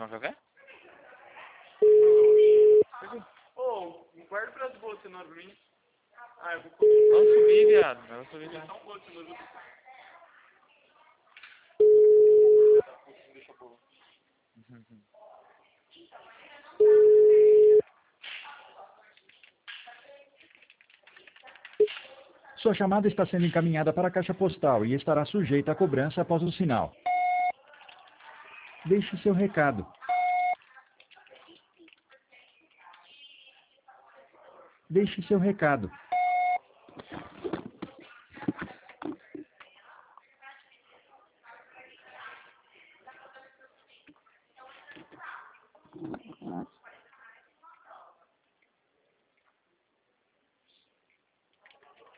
tomar café? Ô, guarda para as boas de cenoura pra mim. Ah, eu vou Não subir, viado. Não subir, viado. só um bolo de cenoura. Sua chamada está sendo encaminhada para a caixa postal e estará sujeita a cobrança após o sinal. Deixe seu recado. Deixe seu recado.